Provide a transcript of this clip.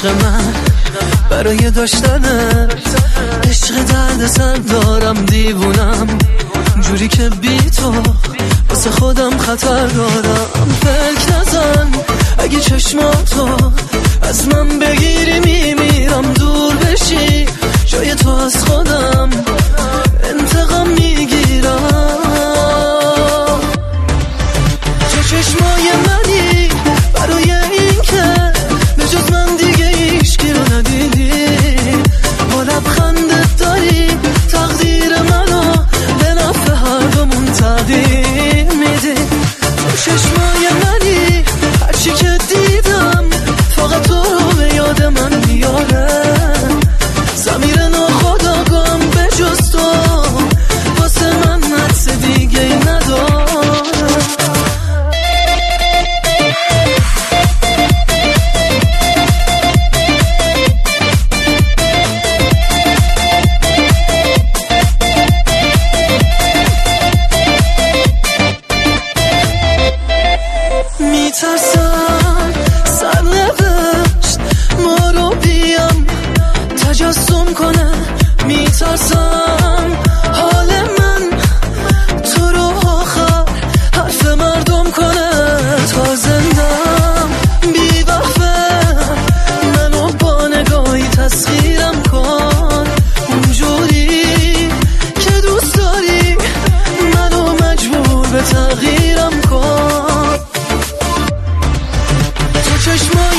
عشق من برای داشتنت، عشق درد سر دارم دیوونم جوری که بی تو واسه خودم خطر دارم. فکر نزن اگه چشماتو از من بگیری میمیرم، دور بشی جای تو از خودم انتقام میگیرم. تو چشمای منی برای این که به جز من دیگه هیچکی رو ندیدی، با لبخندت داری تقدیر منو به نفع هر دومون تغییر میدی. تو چشمای منی هرچی که دیدم فقط تو رو به یاد من میاره، ضمیر ناخودآگاهم به جز تو واسه من حدس دیگه نداره. میترسم سرنوشت ما رو بیام تجسم کنه، میترسم حال من تو رو آخر حرف مردم کنه. تا زندم بی وقفه منو با نگاهی تسخیرم کن، اونجوری که دوست داری منو مجبور به تغییرم کن. تو چشمای